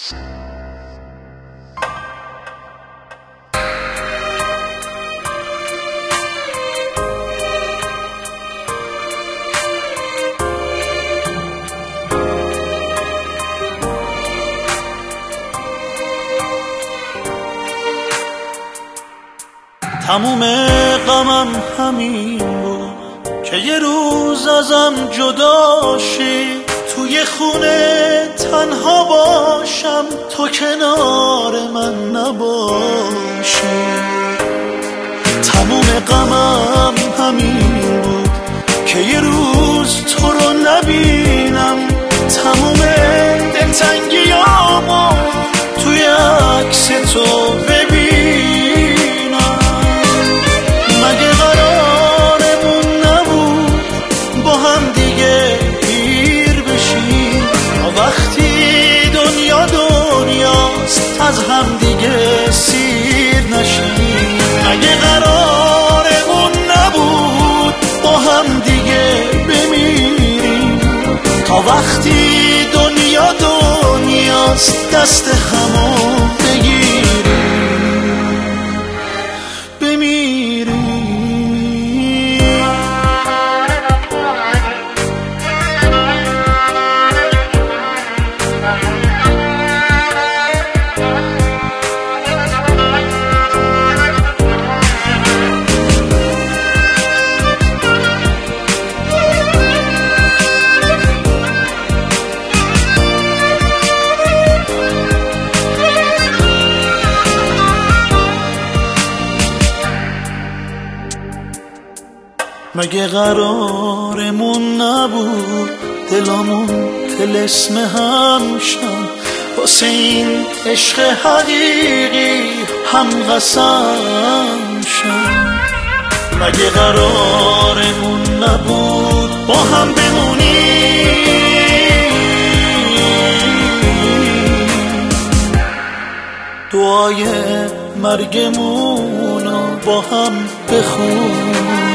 تموم غمم همین بود که یه روز ازم جدا شی، توی خونه تنها باشم تو کنار من نباشی. تموم غمم همین بود که یه روز تو رو نبینم، تموم دلتنگیامو توی عکس تو ببینم. مگه قرارمون نبود با هم دیگه پیر بشیم، وقتی دنیا دنیاست از هم دیگه سیر نشیم. مگه قرارمون نبود با هم دیگه بمیریم، تا وقتی دنیا دنیاست دست همو بگیریم بمیریم. مگه قرارمون نبود دلامون طلسم هم شن، واسه این عشق حقیقی هم قسم شن. مگه قرارمون نبود با هم بمونیم، دعای مرگمونو با هم بخونیم.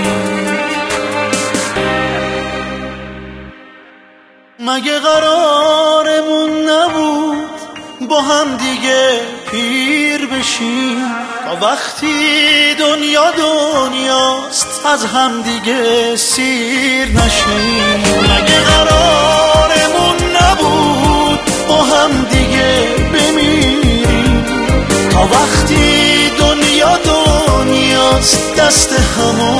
مگه قرارمون نبود با هم دیگه پیر بشیم، تا وقتی دنیا دنیاست از هم دیگه سیر نشیم. مگه قرارمون نبود با هم دیگه بمیریم، تا وقتی دنیا دنیاست دست همو